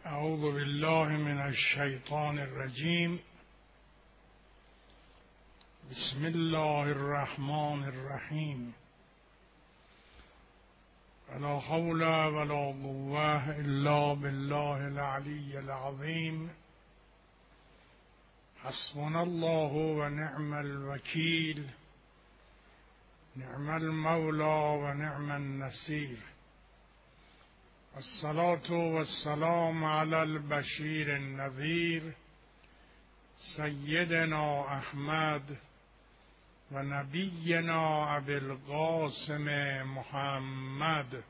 اعوذ بالله من الشیطان الرجیم. بسم الله الرحمن الرحیم. ولا حول ولا قوة الا بالله العلی العظیم. حسبنا الله و نعم الوکیل. نعم المولى و نعم النصير. الصلاة والسلام على البشير النذير سيدنا أحمد ونبينا أبي القاسم محمد.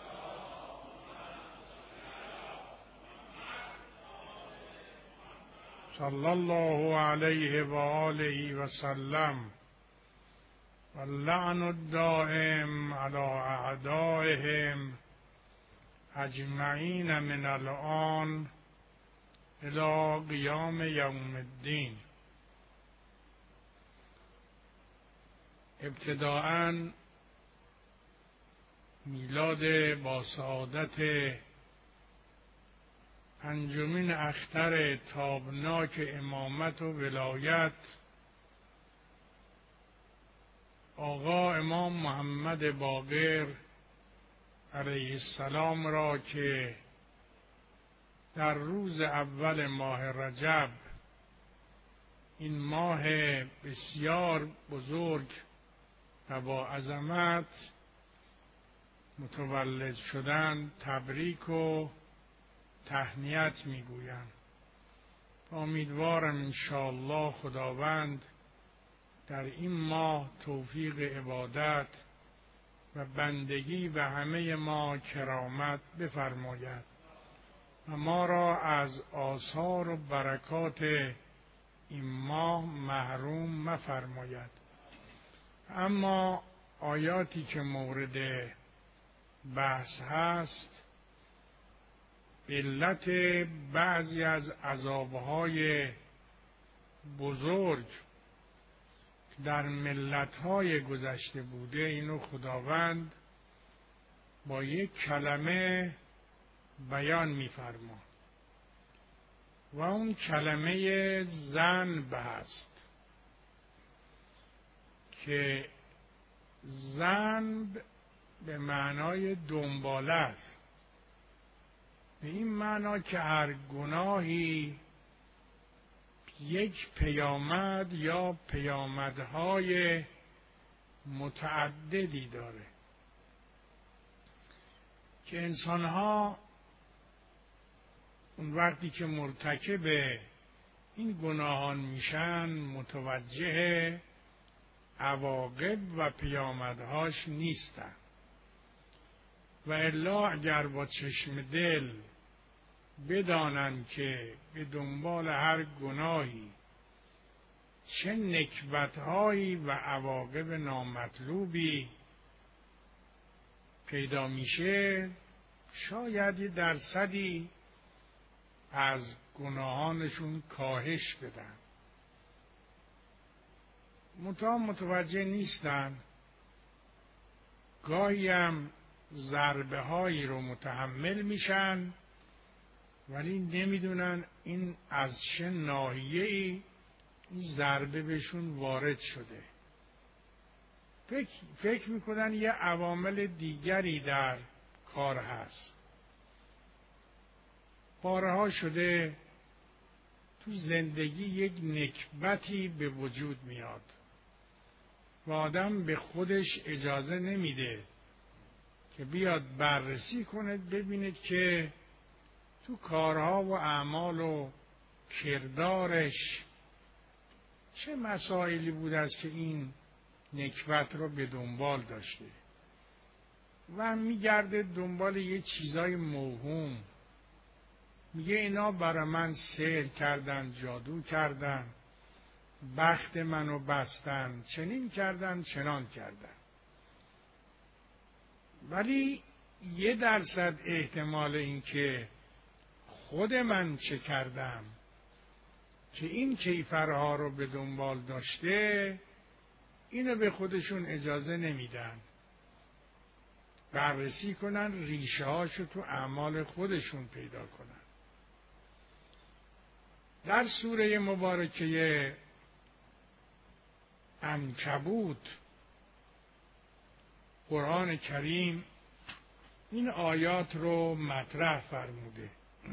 صلى الله عليه وآله وسلم. واللعن الدائم على أعدائهم اجمعین من الآن الی قیام یوم الدین. ابتداءً میلاد با سعادت پنجمین اختر تابناک امامت و ولایت آقا امام محمد باقر علیه السلام را که در روز اول ماه رجب، این ماه بسیار بزرگ و با عظمت متولد شدن، تبریک و تهنیت میگویم. امیدوارم انشاءالله خداوند در این ماه توفیق عبادت و بندگی به همه ما کرامت بفرماید و ما را از آثار و برکات این ماه محروم مفرماید. اما آیاتی که مورد بحث هست به علت بعضی از عذابهای بزرگ در ملت‌های گذشته بوده، اینو خداوند با یک کلمه بیان می‌فرماید و اون کلمه ذنب هست که ذنب به معنای دنباله است. به این معنا که هر گناهی یک پیامد یا پیامدهای متعددی داره که انسانها اون وقتی که مرتکب این گناهان میشن متوجه عواقب و پیامدهاش نیستن و الا اگر با چشم دل بدانن که به دنبال هر گناهی چه نکبت‌هایی و عواقب نامطلوبی پیدا میشه، شاید یه درصدی از گناهانشون کاهش بدن. متوجه نیستن، گاهی هم ضربه هایی رو متحمل میشن ولی نمیدونن این از چه ناحیه‌ای این ضربه بهشون وارد شده. فکر میکنن یه عوامل دیگری در کار هست. بارها شده تو زندگی یک نکبتی به وجود میاد و آدم به خودش اجازه نمیده که بیاد بررسی کنه ببینید که تو کارها و اعمال و کردارش چه مسائلی بود است که این نکبت رو به دنبال داشته و میگرده دنبال یه چیزای موهوم. میگه اینا برای من سحر کردن، جادو کردن، بخت منو بستن، چنین کردن، چنان کردن. ولی 1% احتمال این که خود من چه کردم که این کیفرها رو به دنبال داشته، اینو به خودشون اجازه نمیدن بررسی کنن، ریشه هاشو تو اعمال خودشون پیدا کنن. در سوره مبارکه عنکبوت قرآن کریم این آیات رو مطرح فرموده.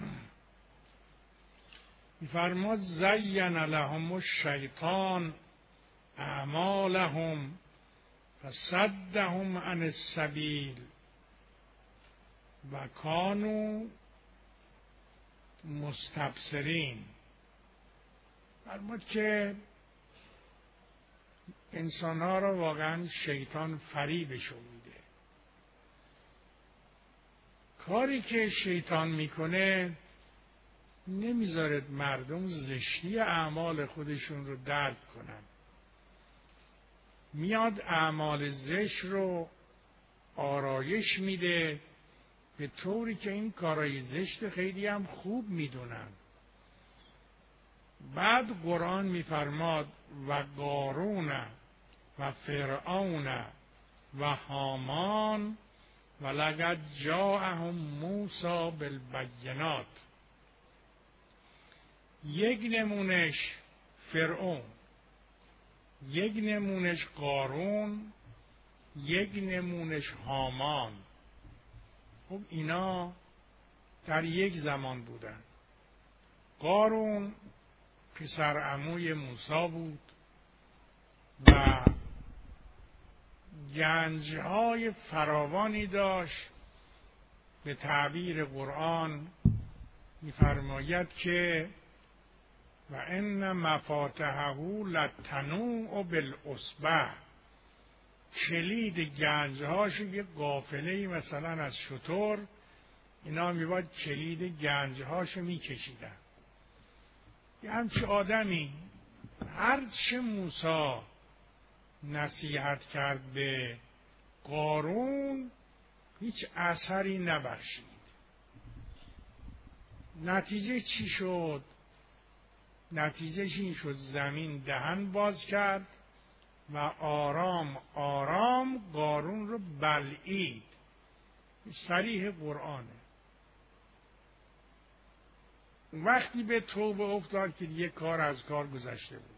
می‌فرماد زین لهم الشیطان اعمالهم فصدهم عن السبیل و کانوا مستبصرین. فرمود که انسان‌ها را واقعا شیطان فریبشون میده. کاری که شیطان میکنه نمیذاره مردم زشتی اعمال خودشون رو درک کنن. میاد اعمال زشت رو آرایش میده به طوری که این کارهای زشت خیلی هم خوب میدونن. بعد قرآن میفرماد و قارون و فرعون و هامان و لقد جاءهم موسی بالبینات. یک نمونش فرعون، یک نمونش قارون، یک نمونش هامان. خب اینا در یک زمان بودن. قارون پسر عموی موسی بود و گنجهای فراوانی داشت. به تعبیر قرآن می‌فرماید که و ان مفاتحه لتنوء بالعصبة، کلید گنجهاش یه قافله‌ای مثلا از شتر، اینا میباید کلید گنجهاش میکشیدن. یه همچه آدمی هرچه موسی نصیحت کرد به قارون هیچ اثری نبخشید. نتیجه چی شد؟ نتیجهش این شد زمین دهن باز کرد و آرام آرام قارون رو بلعید. صریح قرآنه. وقتی به توبه افتاد که دیگه کار از کار گذشته بود.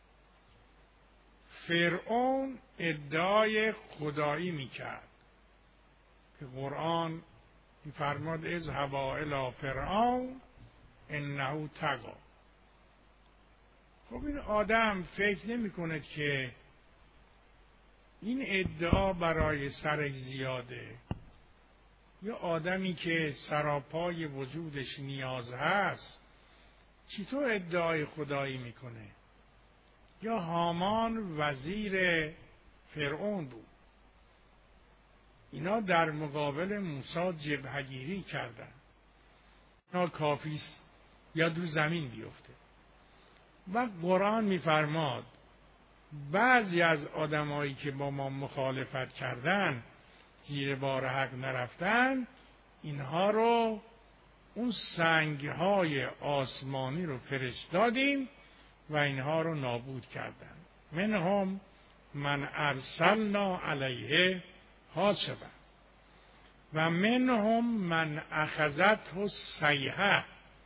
فرعون ادعای خدایی میکرد که قرآن میفرماد اذهبا الی فرعون انه طغی. خب این آدم فکر نمی کند که این ادعا برای سرش زیاده. یه آدمی که سراپای وجودش نیاز هست چطور ادعای خدایی میکنه؟ یا هامان وزیر فرعون بود. اینا در مقابل موسی جبهه‌گیری کردن. اینا کافیست یا رو زمین بیفته. و قرآن میفرماد بعضی از آدمایی که با ما مخالفت کردن، زیر بار حق نرفتن، اینها رو اون سنگهای آسمانی رو فرستادیم و اینها رو نابود کردن. منهم من ارسلنا علیه حاصبا و منهم من اخذته الصیحه.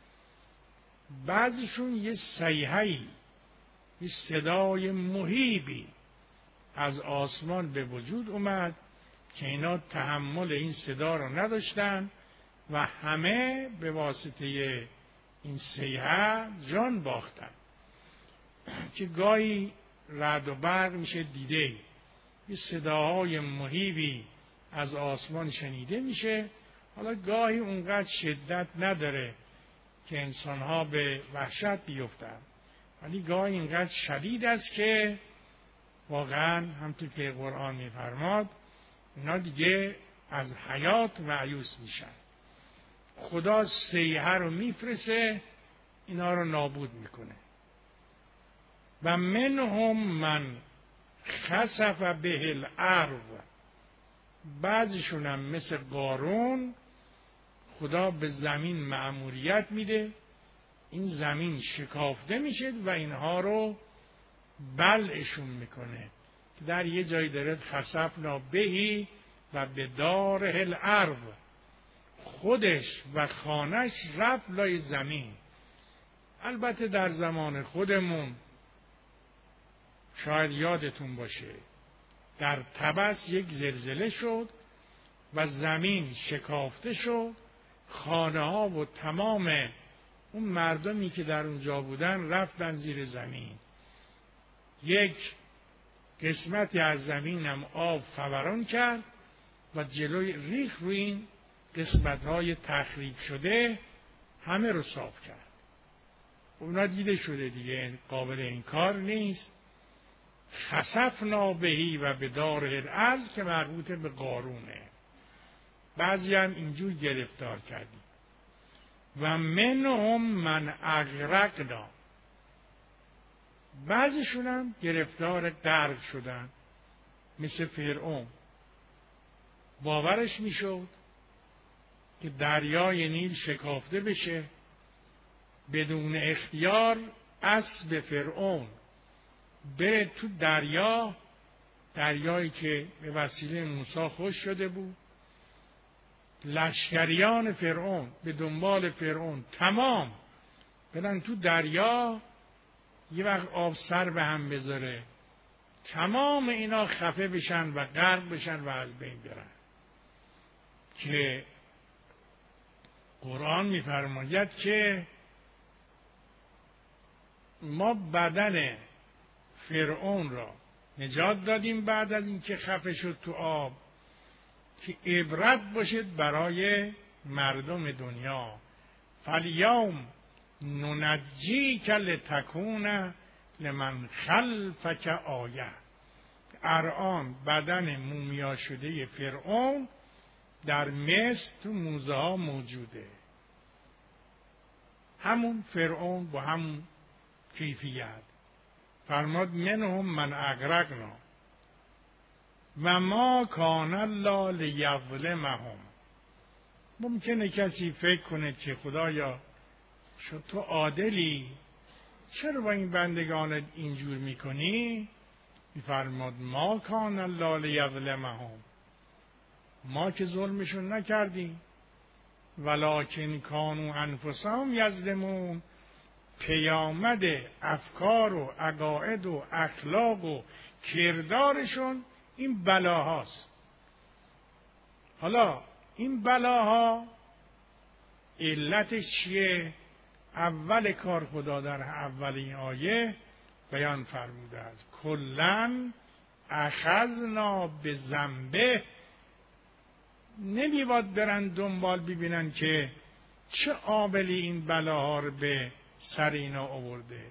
بعضیشون یه صیحه‌ای، یه صدای مهیبی از آسمان به وجود اومد که اینا تحمل این صدا رو نداشتن و همه به واسطه این صیحه جان باختن. که گاهی رعد و برق میشه دیده، یه صداهای مهیبی از آسمان شنیده میشه. حالا گاهی اونقدر شدت نداره که انسانها به وحشت بیفتن، ولی گاهی اینقدر شدید است که واقعا همونطور که قرآن میفرماد اینا دیگه از حیات مایوس میشن. خدا صیحه رو میفرسه اینا رو نابود میکنه. و منهم من خسف به الارض. بعضیشون هم مثل قارون خدا به زمین مأموریت میده، این زمین شکافته میشه و اینها رو بلعشون میکنه. در یه جایی داره خسفنا بهی و به داره الارض، خودش و خانش رفت لای زمین. البته در زمان خودمون شاید یادتون باشه در طبس یک زلزله شد و زمین شکافته شد، خانه ها و تمام اون مردمی که در اونجا بودن رفتن زیر زمین. یک قسمتی از زمین هم آب فوران کرد و جلوی ریخ روی این قسمت‌های تخریب شده همه رو صاف کرد. اونا دیده شده دیگه، قابل انکار نیست. خسفنا بهی و به داره الارض که مربوط به قارونه. بعضی هم اینجور گرفتار کردیم. و منهم من اغرقنا، بعضیشون هم گرفتار غرق شدن، مثل فرعون. باورش میشد که دریای نیل شکافته بشه، بدون اختیار اسب فرعون بره تو دریایی که به وسیله موسی خشک شده بود. لشکریان فرعون به دنبال فرعون تمام برن تو دریا، یه وقت آب سر به هم بذاره تمام اینا خفه بشن و غرق بشن و از بین برن. که قرآن می‌فرماید که ما بدن فرعون را نجات دادیم بعد از اینکه خفه شد تو آب، که عبرت باشد برای مردم دنیا. فالیوم ننجیک لتکون لمن خلفک آیه. الان بدن مومیا شده فرعون در مصر تو موزه ها موجوده، همون فرعون با همون کیفیت. فرماد منهم من اغرقنا و ما کان الله لیظلمهم. ممکنه کسی فکر کنه که خدایا شد تو عادلی، چرا با این بندگانت اینجور میکنی؟ میفرماد ما کان الله لیظلمهم، ما که ظلمشون نکردیم، ولکن کانوا انفسهم یظلمون. پیامد افکار و عقاید و اخلاق و کردارشون این بلاهاست. حالا این بلاها علتش چیه؟ اول کار خدا در اول این آیه بیان فرموده است کلن اخذنا به ذنبه. نمیباد برن دنبال ببینن که چه عاملی این بلاها رو به سر اینا آورده.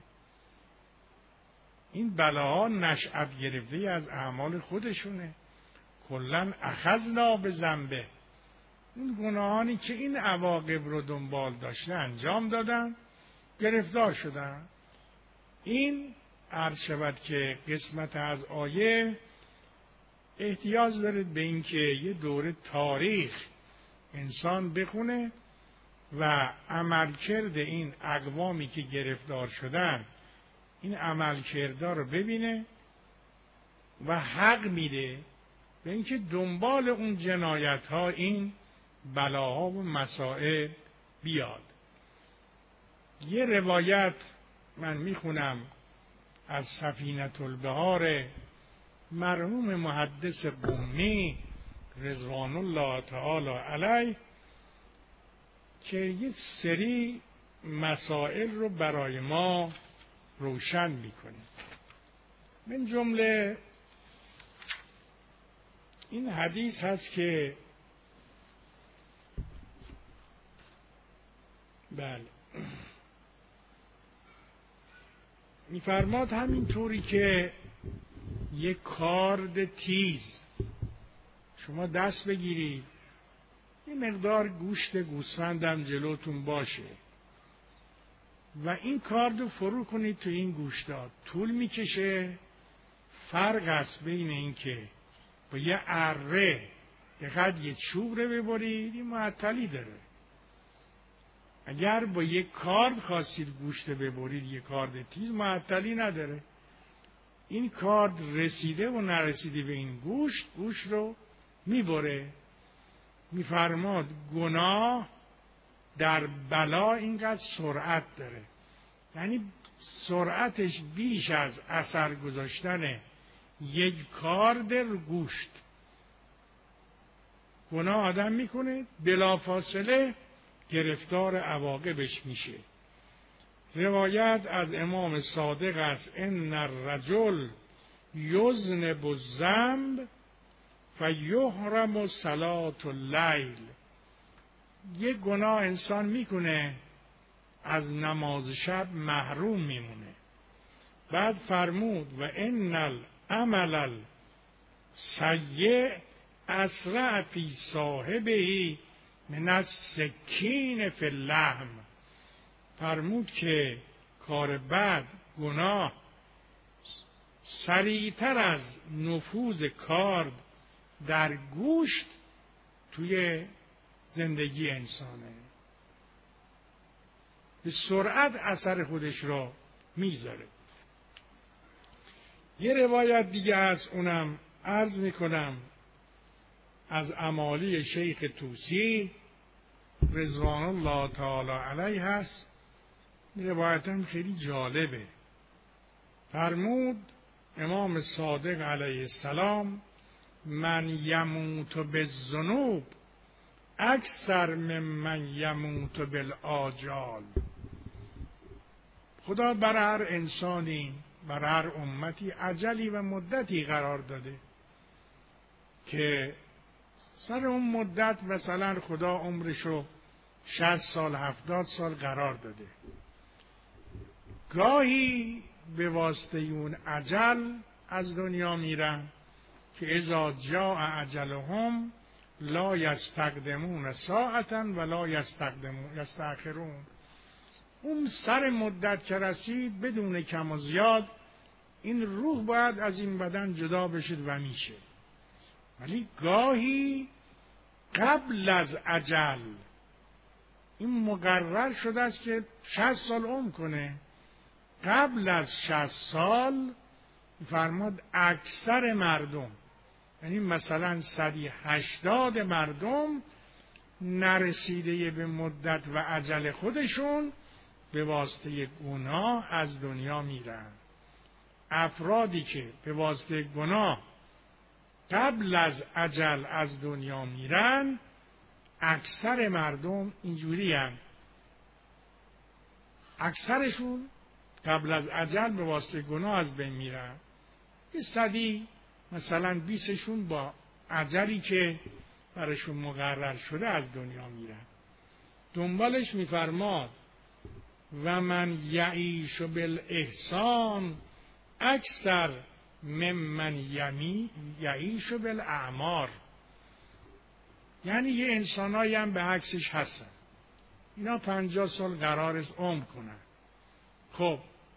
این بلاها نشأت گرفته از اعمال خودشونه. کلن اخذنا به ذنبه، این گناهانی که این عواقب رو دنبال داشته انجام دادن، گرفتار شدن. این عرض شود که قسمت از آیه احتیاج دارد به این که یه دوره تاریخ انسان بخونه و عملکرد این اقوامی که گرفتار شدن این عملکردها رو ببینه و حق میده به اینکه دنبال اون جنایت ها این بلاها و مسائل بیاد. یه روایت من میخونم از سفینة البحار مرحوم محدث قمی رضوان الله تعالی علیه که یک سری مسائل رو برای ما روشن میکنه. من جمله این حدیث هست که بله میفرماد همینطوری که یک کارد تیز شما دست بگیرید، یه مقدار گوشت گوسفندم جلوتون باشه و این کارد رو فرو کنید تو این گوشتات، طول میکشه. فرق است بین این که با یه اره دقیقاً یه چوب رو ببرید، این معطلی داره. اگر با یک کارد خواستید گوشت ببرید، یک کارد تیز، معطلی نداره. این کارد رسیده و نرسیده به این گوشت رو میبره. میفرماد گناه در بلا اینقدر سرعت داره یعنی سرعتش بیش از اثر گذاشتن یک کارد رو گوشت. گناه آدم میکنه بلافاصله گرفتار عواقبش میشه. روایت از امام صادق است: ان الرجل یذنب الذنب فیحرم صلاة اللیل. یک گناه انسان میکنه از نماز شب محروم میمونه. بعد فرمود و ان العمل السیء اسرع فی صاحبه من السکین فی اللحم. فرمود که کار بد، گناه، سریعتر از نفوذ کارد در گوشت توی زندگی انسانه. به سرعت اثر خودش را میذاره. یه روایت دیگه هست، اونم عرض میکنم از امالی شیخ طوسی رضوان الله تعالی علیه هست. روایت هم خیلی جالبه. فرمود امام صادق علیه السلام: من یموت بالذنوب اکثر ممن یموت بالآجال. خدا بر هر انسانی، بر هر امتی اجلی و مدتی قرار داده که سر اون مدت مثلا خدا عمرشو 60 سال 70 سال قرار داده. گاهی به واسطه اون اجل از دنیا میرن که اذا جاء اجلهم لا یستقدمون ساعة ولا یستأخرون. اون سر مدت که رسید بدون کم و زیاد این روح باید از این بدن جدا بشه و میشه. ولی گاهی قبل از اجل این مقرر شده است که 60 سال عمر کنه. قبل از 60 سال فرمود اکثر مردم، یعنی مثلا 180 مردم نرسیده به مدت و اجل خودشون به واسطه گناه از دنیا میرن. افرادی که به واسطه گناه قبل از اجل از دنیا میرن، اکثر مردم اینجوری هن. اکثرشون قبل از اجل به واسطه گناه از بین میرن. یه صدی مثلا 20شون با اجلی که براشون مقرر شده از دنیا میرن. دنبالش میفرماد و من یعیش بالاحسان اکثر ممن یعیش بالاعمار. یعنی یه انسانایی هم به عکسش هستن، اینا 50 سال قرار است عمر کنن. خب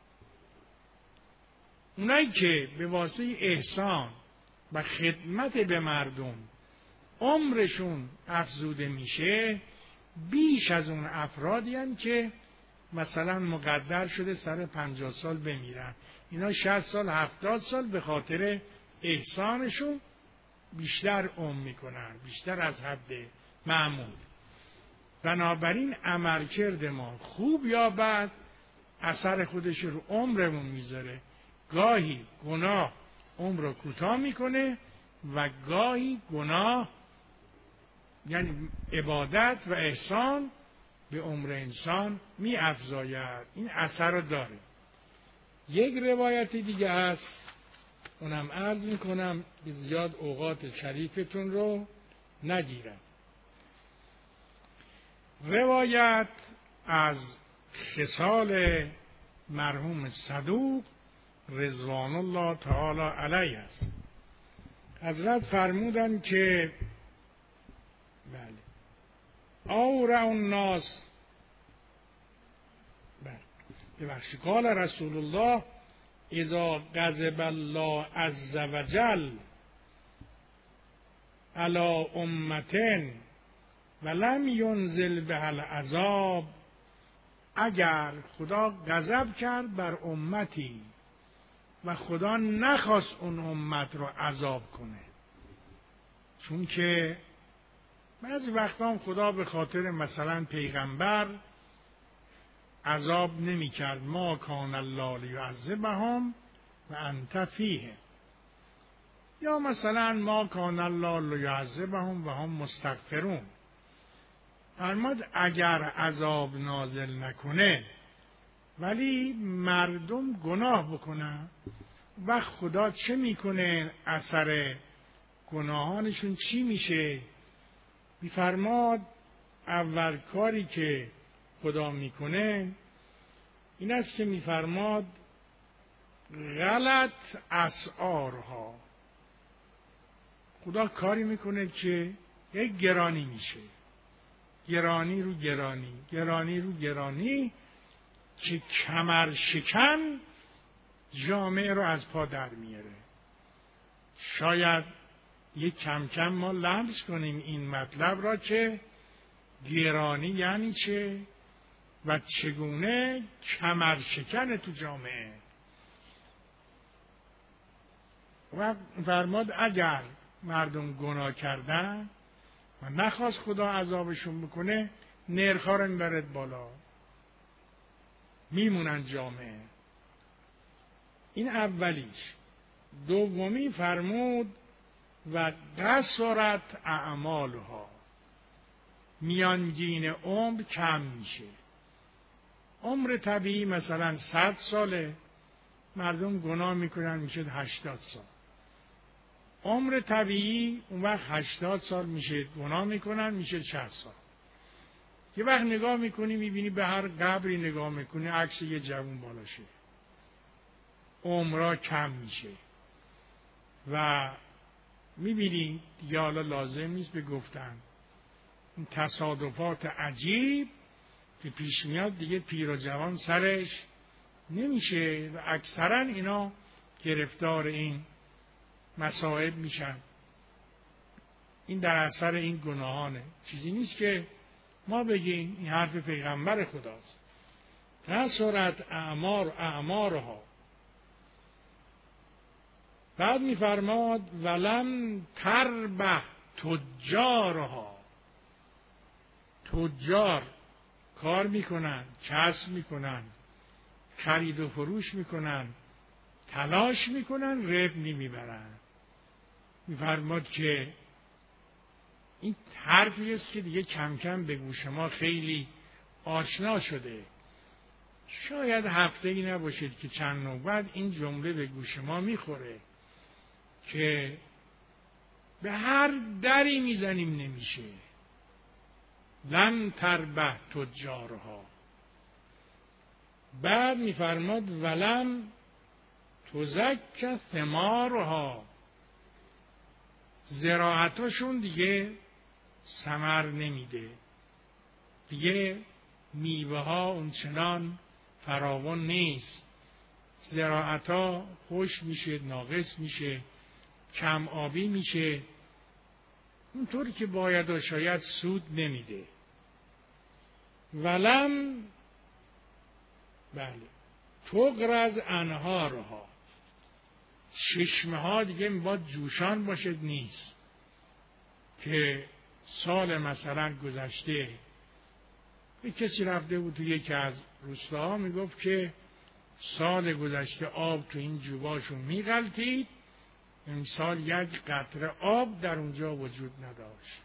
اونایی که به واسطه احسان و خدمت به مردم عمرشون افزوده میشه، بیش از اون افرادی هستند که مثلا مقدر شده سر 50 سال بمیرن. اینا 60 سال 70 سال به خاطر احسانشون بیشتر عمر میکنن، بیشتر از حد معمول. بنابراین عملکرد ما خوب یا بد اثر خودش رو عمرمون میذاره. گاهی گناه عمر رو کوتاه میکنه و گاهی گناه یعنی عبادت و احسان به عمر انسان می افزاید. این اثر رو داره. یک روایت دیگه هست، اونم عرض میکنم که زیاد اوقات شریفتون رو نگیرم. روایت از خصال مرحوم صدوق رضوان الله تعالی علیه است. حضرت فرمودن که بله اورع الناس ببخشید قال رسول الله اذا غضب الله عز وجل علی امة ولم ینزل بها العذاب. اگر خدا غضب کرد بر امتی و خدا نخواست اون امت رو عذاب کنه، چون که بعضی وقتا خدا به خاطر مثلا پیغمبر عذاب نمی کرد. ما کان الله لیعذبهم و انت فیهم. یا مثلا ما کان الله لیعذبهم و هم مستغفرون. فرمود اگر عذاب نازل نکنه ولی مردم گناه بکنن و خدا چه میکنه؟ اثر گناهانشون چی میشه؟ میفرماد اول کاری که خدا میکنه این است که میفرماد غلط اسعارها. خدا کاری میکنه که یک گرانی میشه، گرانی رو گرانی، گرانی رو گرانی، که کمر شکن جامعه رو از پا در میاره. شاید یک کم کم ما لمس کنیم این مطلب را که گرانی یعنی چه و چگونه کمر شکن تو جامعه. و فرماد اگر مردم گناه کردن و نخواست خدا عذابشون بکنه، نرخ‌ها رو میبرد بالا، میمونن جامعه. این اولیش. دومی فرمود و قصرت اعمالها، میانگین عمر کم میشه. عمر طبیعی مثلا 100 ساله، مردم گناه میکنن میشه 80 سال. عمر طبیعی اون وقت 80 سال میشه، گناه میکنن میشه 60 سال. یه وقت نگاه میکنی میبینی به هر قبری نگاه میکنی عکس یه جوون بالاشه، عمرها کم میشه و میبینی دیگه حالا لازم نیست به گفتن این تصادفات عجیب که پیش میاد دیگه پیر و جوان سرش نمیشه و اکثرا اینا گرفتار این مصائب میشن. این در اثر این گناهانه، چیزی نیست که ما بگیم، این حرف پیغمبر خداست. قصرت اعمارها. بعد میفرماد ولم تربح تجارها. تجار کار میکنن، کسب میکنن، خرید و فروش میکنن، تلاش میکنن، ربح نمیبرن. میفرماد که این حرفی است که دیگه کم کم به گوش ما خیلی آشنا شده. شاید هفته‌ای نباشید که چند نوبت این جمله به گوش ما میخوره که به هر دری میزنیم نمیشه. لن تربح تجارها. بعد میفرماد ولم تزک ثمارها. زراعتاشون دیگه ثمر نمیده، دیگه میوه ها اونچنان فراوان نیست، زراعت ها خوش میشه، ناقص میشه، کم آبی میشه، اونطوری که باید و شاید سود نمیده. ولم تغرز انهارها. چشمه ها دیگه باید جوشان باشد نیست که سال مثلا گذشته یک کسی رفته بود تو یکی از روستاها میگفت که سال گذشته آب تو این جوباشون میغلطید، امسال یک قطره آب در اونجا وجود نداشت.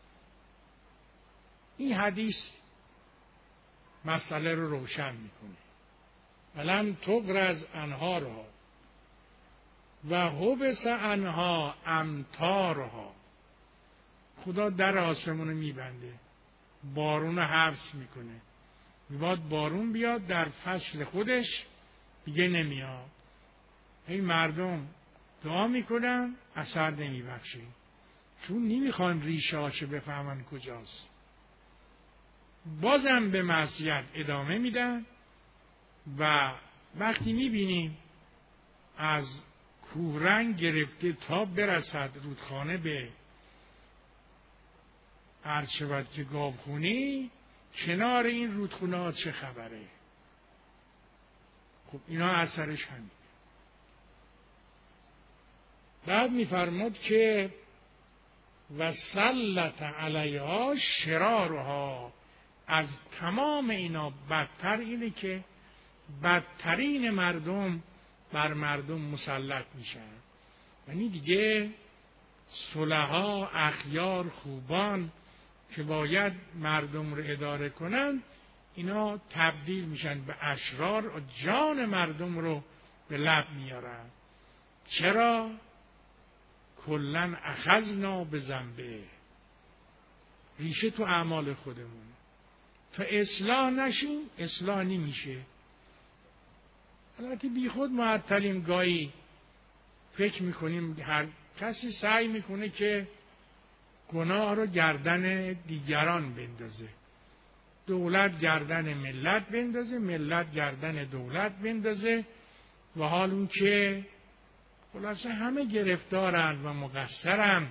این حدیث مسئله رو روشن میکنه. ولم تغرز انهارها و حبس عنها امطارها. خدا در آسمون میبنده، بارون حبس میکنه، میباد بارون بیاد، در فصل خودش دیگه نمیاد. این مردم دعا میکنن اثر نمیبخشه، چون نمیخوان ریشه هاشو بفهمن کجاست. بازم به معصیت ادامه میدن و وقتی میبینیم از کوهرنگ گرفته تا برسد رودخانه به عرض شود که گاوخونی، کنار این رودخونه ها چه خبره؟ خب اینا اثرش همین. بعد میفرماد که و سلط علیها شرارها از تمام اینا بدتر اینه که بدترین مردم بر مردم مسلط میشن. یعنی دیگه صلحا، اخیار، خوبان که باید مردم رو اداره کنن، اینا تبدیل میشن به اشرار و جان مردم رو به لب میارن. چرا؟ کلن اخذنا به ذنبه. ریشه تو اعمال خودمون. تا اصلاح نشیم اصلاح نمیشه. البته بی خود معطلیم، گاهی فکر میکنیم هر کسی سعی میکنه که گناه رو گردن دیگران بندازه. دولت گردن ملت بندازه، ملت گردن دولت بندازه، و حال اون که خلاصه همه گرفتارند و مقصرند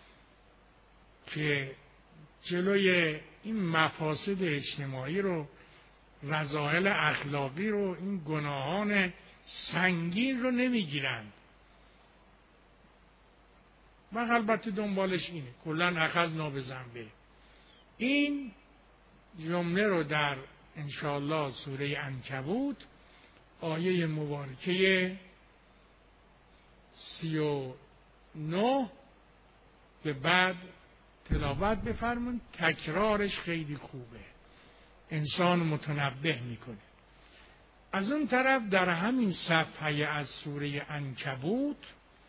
که جلوی این مفاسد اجتماعی رو، رذائل اخلاقی رو، این گناهان سنگین رو نمیگیرند. و البته دنبالش اینه کلن اخذنا به ذنبه. این جمله رو در انشاءالله سوره عنکبوت آیه مبارکه 39 به بعد تلاوت بفرمون. تکرارش خیلی خوبه، انسان متنبه میکنه. از اون طرف در همین صفحه از سوره عنکبوت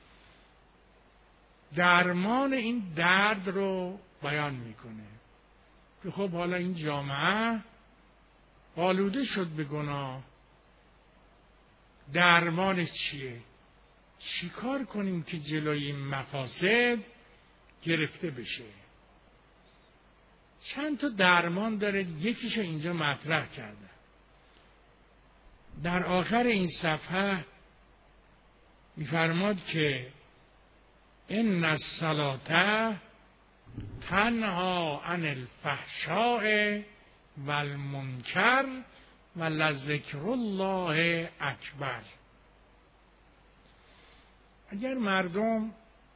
درمان این درد رو بیان میکنه که خب حالا این جامعه آلوده شد به گناه، درمانش چیه؟ چی کار کنیم که جلوی این مفاسد گرفته بشه؟ چند تا درمان داره، یکیشو اینجا مطرح کرده. در آخر این صفحه میفرماد که ان الصلاة تنها عن الفحشاء والمنکر ولذکر الله اکبر. اگر مردم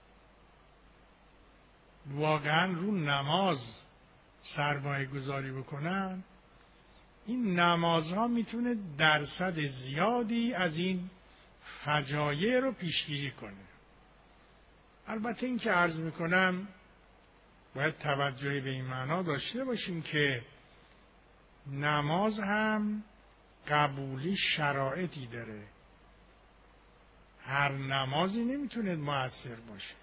واقعا رو نماز سرمایه گذاری بکنن، این نمازها میتونه درصد زیادی از این فجایع رو پیشگیری کنه. البته این که عرض میکنم باید توجهی به این معنا داشته باشیم که نماز هم قبولی شرایطی داره. هر نمازی نمیتونه مؤثر باشه.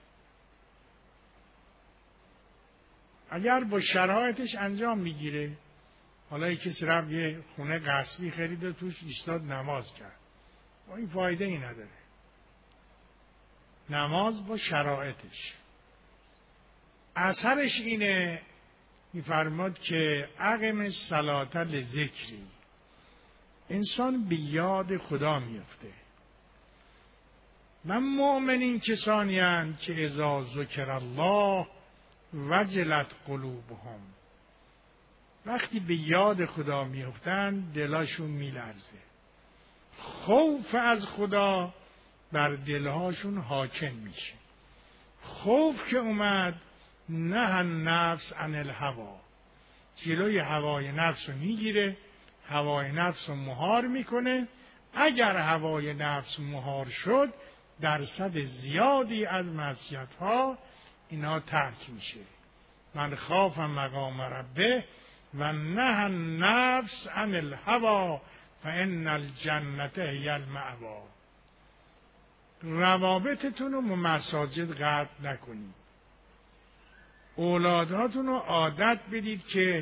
اگر با شرایطش انجام میگیره، حالا کسی رفت یه خونه غصبی خرید و توش ایستاد نماز کرد، با این فایده ای نداره. نماز با شرایطش اثرش اینه، میفرماد که اقم الصلاة لذکری، انسان به یاد خدا میفته. من مؤمنین کسانی هستند که اذا ذکر الله وجلت قلوبهم، وقتی به یاد خدا میفتن دلاشون میلرزه. خوف از خدا بر دلهاشون حاکم میشه. خوف که اومد، نه النفس عن الهوا، جلوی هوای نفس رو میگیره، هوای نفس رو مهار میکنه. اگر هوای نفس مهار شد، درصد زیادی از معصیت‌ها اینا ترک میشه. من خاف مقام ربه و نه النفس عن الهوا فان الجنة هی المأوا. روابطتون رو مساجد قطع نکنید. اولاداتون رو عادت بدید که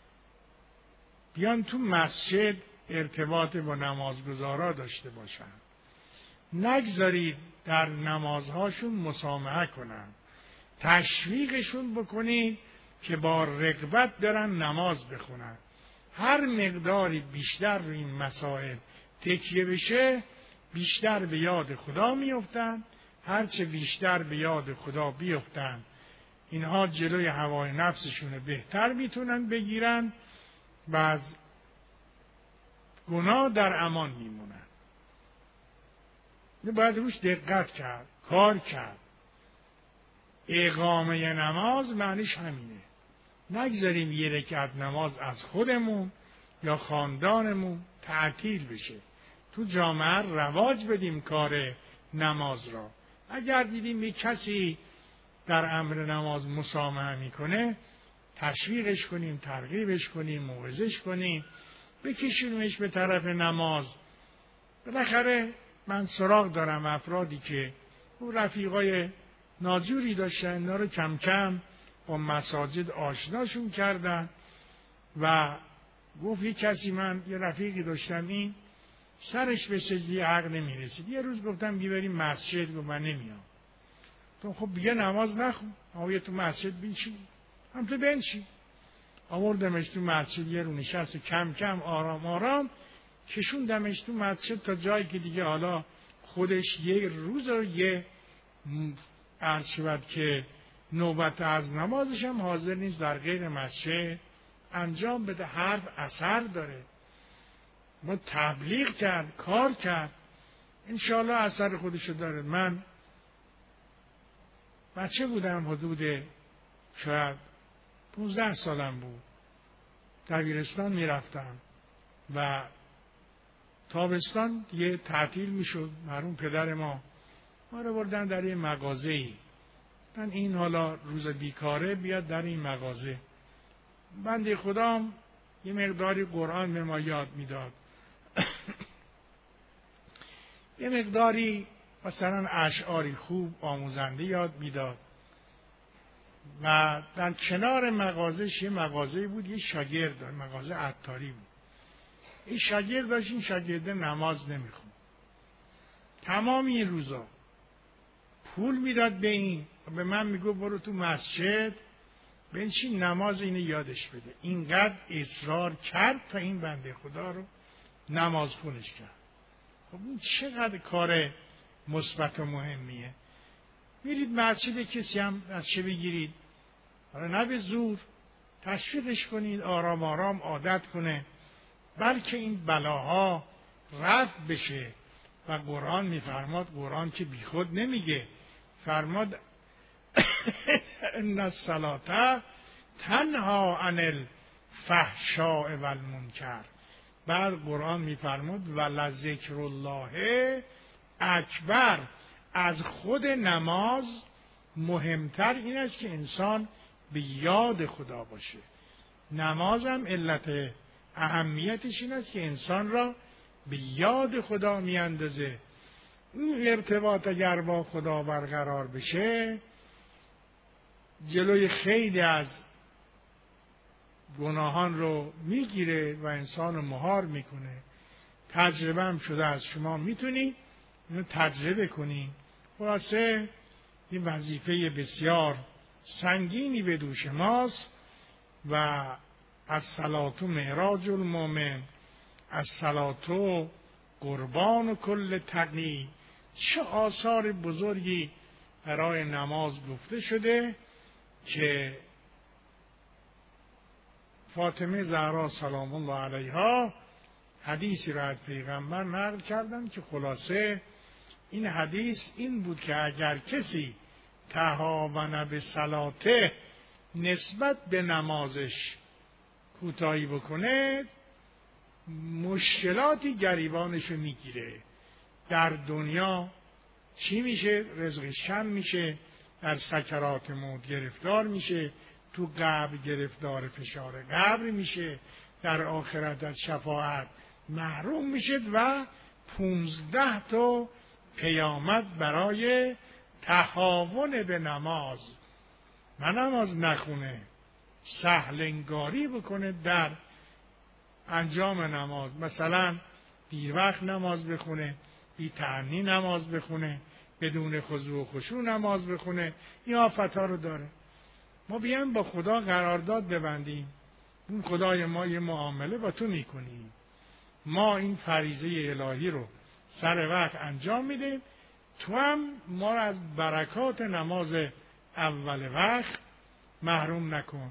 بیان تو مسجد ارتباط با نمازگزارا داشته باشن. نگذارید در نمازهاشون مسامحه کنن. تشویقشون بکنید که با رغبت برن نماز بخونن. هر مقداری بیشتر روی این مسائل تکیه بشه، بیشتر به یاد خدا میافتن. هرچه بیشتر به یاد خدا بیافتن، اینها جلوی هوای نفسشون بهتر میتونن بگیرن و از گناه در امان میمونن. باید روش دقت کرد، کار کرد. اقامه نماز معنیش همینه. نگذاریم یه رکعت نماز از خودمون یا خاندانمون تعطیل بشه. تو جامعه رواج بدیم کار نماز را. اگر دیدیم یک کسی در امر نماز مسامحه میکنه، تشویقش کنیم، ترغیبش کنیم، موعظش کنیم، بکشونیمش به طرف نماز. بالاخره من سراغ دارم افرادی که اون رفیقای ناجوری داشتن، اینا رو کم کم با مساجد آشناشون کردن و گفت یک کسی، من یه رفیقی داشتم این سرش به سجده عقل نمیرسید، یه روز گفتم بیبریم مسجد، گفت من نمیام. تو خب دیگه نماز نخون، آیا تو مسجد بینشی؟ هم تو بنشی. آوردمش تو مسجد، یه رو نشست و کم کم آرام آرام کشوندمش تو مسجد تا جایی که دیگه حالا خودش یه روز و یه عرض شود که نوبت از نمازش هم حاضر نیست در غیر مسجد انجام بده. حرف اثر داره. ما تبلیغ کرد، کار کرد، انشاءالله اثر خودشو داره. من بچه بودم، حدود شاید 15 سالم بود، دبیرستان میرفتم و تابستان دیگه تعطیل میشد. مرحوم پدر ما رو بردن در این مغازه‌ای، من این حالا روز بیکاره بیاد در این مغازه. بنده خدام یه مقداری قرآن به ما یاد میداد یه مقداری مثلا اشعاری خوب آموزنده یاد میداد و در کنار مغازه‌ش یه مغازه‌ای بود، یه شاگرد داشت، مغازه عطاری بود. این شاگرد داشت، این شاگرد نماز نمیخوند. تمام این روزا پول میداد به این، به من میگو برو تو مسجد بنشین نماز اینو یادش بده. اینقدر اصرار کرد تا این بنده خدا رو نماز خونش کرد. خب این چقدر کار مثبت و مهمیه. میرید مسجد کسی هم ازشه بگیرید، حالا نه به زور، تشویقش کنید، آرام آرام عادت کنه، بلکه این بلاها رفع بشه. و قرآن میفرماد، قرآن که بیخود نمیگه، فرماد ان الصلاة تنها عن الفحشاء والمنکر. بعد قرآن میفرماد ولذکر الله اکبر. از خود نماز مهمتر این است که انسان به یاد خدا باشه. نماز هم علت اهمیتش این است که انسان را به یاد خدا میاندازه. این ارتباط اگر با خدا برقرار بشه، جلوی خیلی از گناهان رو میگیره و انسان رو مهار میکنه. تجربه هم شده از شما، میتونی اینو تجربه کنی. خلاصه این وظیفه بسیار سنگینی به دوش ماست و الصلاة معراج المؤمن، الصلاة قربان کل تقی. چه آثار بزرگی برای نماز گفته شده که فاطمه زهرا سلام الله علیها حدیثی را از پیغمبر نقل کردن که خلاصه این حدیث این بود که اگر کسی تهاون به صلاته، نسبت به نمازش کوتاهی بکنه، مشکلاتی گریبانشو میگیره. در دنیا چی میشه؟ رزقش کم میشه، در سکرات موت گرفتار میشه، تو قبر گرفتار فشار قبر میشه، در آخرت از شفاعت محروم میشه و 15 تا قیامت برای تهاون به نماز. نماز نخونه، سهلنگاری بکنه در انجام نماز. مثلا دیر وقت نماز بخونه، بی تأنی نماز بخونه، بدون خضوع و خشوع نماز بخونه. این آفت‌ها رو داره. ما بیایم با خدا قرارداد ببندیم، اون خدای ما یه معامله با تو میکنیم، ما این فریضه الهی رو سر وقت انجام میدیم، تو هم ما از برکات نماز اول وقت محروم نکن.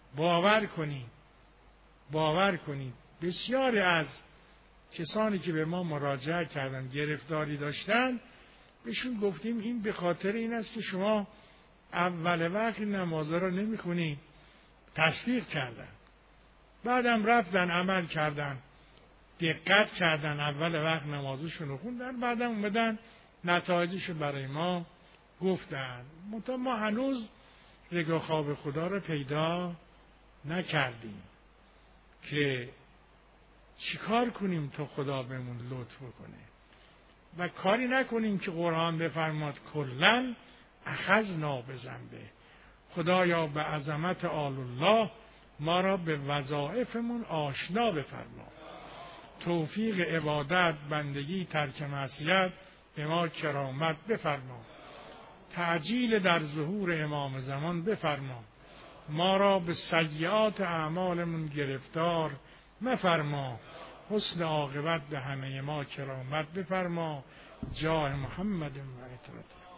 باور کنید بسیاری از کسانی که به ما مراجعه کردن گرفتاری داشتن، بهشون گفتیم این به خاطر این است که شما اول وقت نماز را نمیخونید، تصدیق کردن، بعدم رفتن عمل کردن، دقت کردن، اول وقت نمازشون رو خوندن، بعدم اومدن نتایجشو برای ما گفتن. ما هنوز رگا خواب خدا رو پیدا نکردیم که چیکار کنیم تا خدا بهمون لطف کنه و کاری نکنیم که قرآن بفرماد کلن اخذنا بذنبه. خدایا به عظمت آل الله ما را به وظایفمون آشنا بفرما، توفیق عبادت، بندگی، ترک معصیت به ما کرامت بفرما، تعجیل در ظهور امام زمان بفرما، ما را به سیئات اعمالمون گرفتار مفرما، حسن عاقبت به همه ما کرامت بفرما، جاه محمد و اطرت.